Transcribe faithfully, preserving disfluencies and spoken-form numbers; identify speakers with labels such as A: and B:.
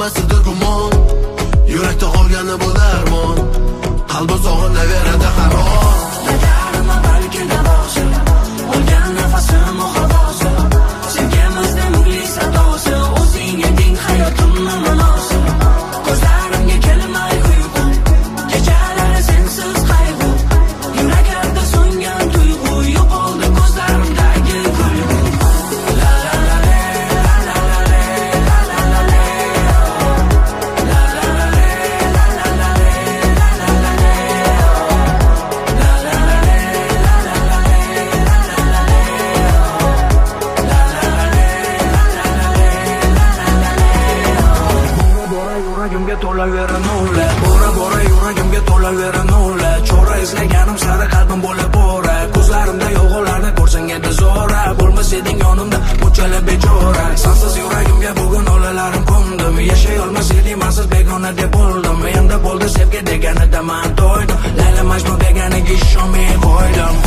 A: bo'lmasdi gumon. Yurakda qolgani bu darmon, qalbim sog'inaveradi har on.
B: Nadarima balki davosi, olgan nafasim u havosi, senga mazda mugli sadosi, o'zing eding hayotimni ma'nosi. Ko'zlarimga kelmay uyqu, kechalari sensiz qayg'u, yuraklarda so'ngan tuyg'u, yo'qoldi ko'zlarimdagi kulgu. La la la la la la la la la la la la la la la yuragimga to'lavera nula, bora bora yuragimga to'lavera nula. Chora izlaganim sari qalbim bo'lib bora, ko'zlarimda yolg'onlarni ko'rsang endi zo'ra. Bo'lmas eding yonimda bunchalar bechora, sensiz yuragimga bugun olalarim qo'ndim. Yashay olmas edim mensiz begona deb bo'ldim. Endi bo'ldi sevgi deganida men to'ydim, Layla Majnun deganiga ishonmay qo'ydim.